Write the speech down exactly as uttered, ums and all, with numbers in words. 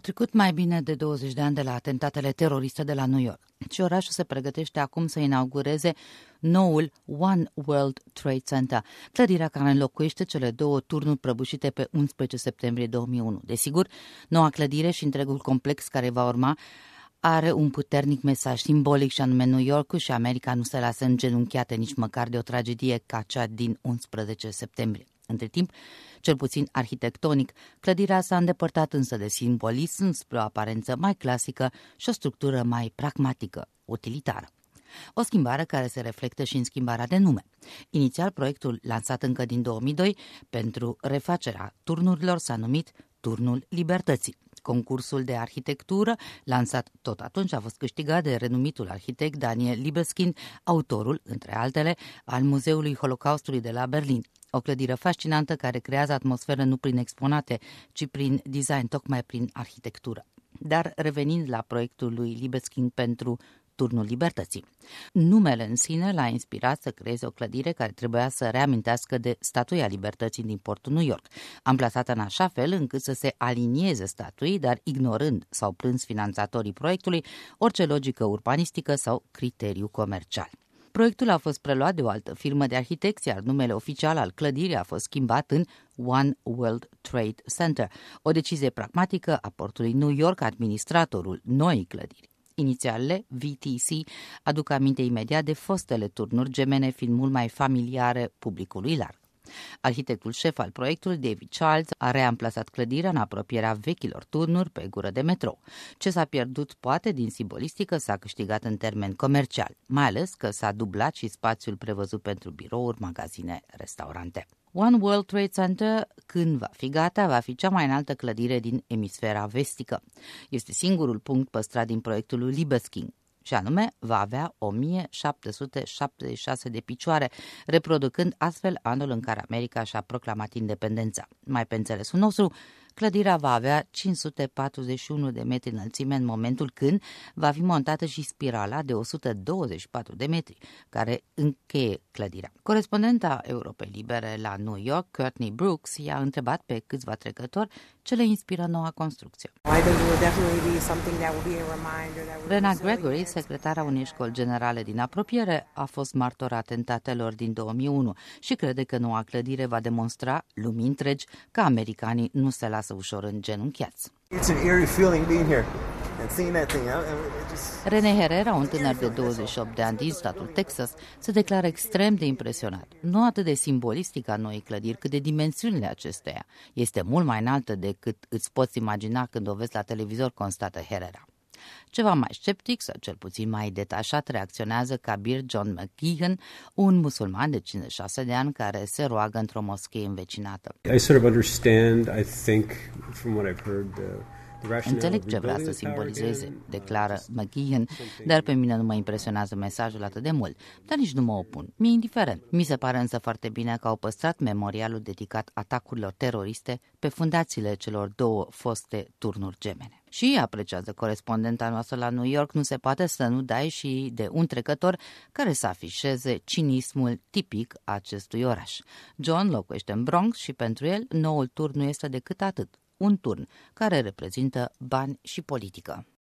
trecut mai bine de douăzeci de ani de la atentatele teroriste de la New York și orașul se pregătește acum să inaugureze noul One World Trade Center, clădirea care înlocuiește cele două turnuri prăbușite pe unsprezece septembrie două mii unu. Desigur, noua clădire și întregul complex care va urma are un puternic mesaj simbolic și anume New York și America nu se lasă îngenunchiate nici măcar de o tragedie ca cea din unsprezece septembrie. Între timp, cel puțin arhitectonic, clădirea s-a îndepărtat însă de simbolism spre o aparență mai clasică și o structură mai pragmatică, utilitară. O schimbare care se reflectă și în schimbarea de nume. Inițial, proiectul lansat încă din două mii doi pentru refacerea turnurilor s-a numit Turnul Libertății. Concursul de arhitectură, lansat tot atunci, a fost câștigat de renumitul arhitect Daniel Libeskind, autorul, între altele, al Muzeului Holocaustului de la Berlin. O clădire fascinantă care creează atmosferă nu prin exponate, ci prin design, tocmai prin arhitectură. Dar revenind la proiectul lui Libeskind pentru Turnul Libertății. Numele în sine l-a inspirat să creeze o clădire care trebuia să reamintească de Statuia Libertății din portul New York, amplasată în așa fel încât să se alinieze statuii, dar ignorând sau plâns finanțatorii proiectului orice logică urbanistică sau criteriu comercial. Proiectul a fost preluat de o altă firmă de arhitecți, iar numele oficial al clădirii a fost schimbat în One World Trade Center, o decizie pragmatică a portului New York, administratorul noii clădiri. Inițialele, V T C, aduc aminte imediat de fostele turnuri gemene, fiind mult mai familiare publicului larg. Arhitectul șef al proiectului, David Childs, a reamplasat clădirea în apropierea vechilor turnuri pe gură de metrou. Ce s-a pierdut poate din simbolistică s-a câștigat în termen comercial, mai ales că s-a dublat și spațiul prevăzut pentru birouri, magazine, restaurante. One World Trade Center, când va fi gata, va fi cea mai înaltă clădire din emisfera vestică. Este singurul punct păstrat din proiectul lui Libeskind, și anume va avea o mie șapte sute șaptezeci și șase de picioare, reproducând astfel anul în care America și-a proclamat independența. Mai pe înțelesul nostru, clădirea va avea cinci sute patruzeci și unu de metri înălțime în momentul când va fi montată și spirala de o sută douăzeci și patru de metri, care încheie clădirea. Corespondenta Europei Libere la New York, Courtney Brooks, i-a întrebat pe câțiva trecători ce le inspiră noua construcție. Rena Gregory, secretara unei școli generale din apropiere, a fost martora atentatelor din două mii unu și crede că noua clădire va demonstra lumii întregi că americanii nu se lasă ușor îngenunchiați. René Herrera, un tânăr de douăzeci și opt de ani din statul Texas, se declară extrem de impresionat. Nu atât de simbolistica noii clădiri, cât de dimensiunile acesteia. Este mult mai înaltă decât îți poți imagina când o vezi la televizor, constată Herrera. Ceva mai sceptic sau cel puțin mai detașat reacționează Kabir John McGeehan, un musulman de cincizeci și șase de ani care se roagă într-o moschee învecinată. I sort of understand, I think, from what I've heard, uh... Înțeleg ce vrea să simbolizeze, declară McGeehan, dar pe mine nu mă impresionează mesajul atât de mult, dar nici nu mă opun. Mi-e indiferent. Mi se pare însă foarte bine că au păstrat memorialul dedicat atacurilor teroriste pe fundațiile celor două foste turnuri gemene. Și, apreciază corespondenta noastră la New York, nu se poate să nu dai și de un trecător care să afișeze cinismul tipic acestui oraș. John locuiește în Bronx și pentru el noul turn nu este decât atât. Un turn care reprezintă bani și politică.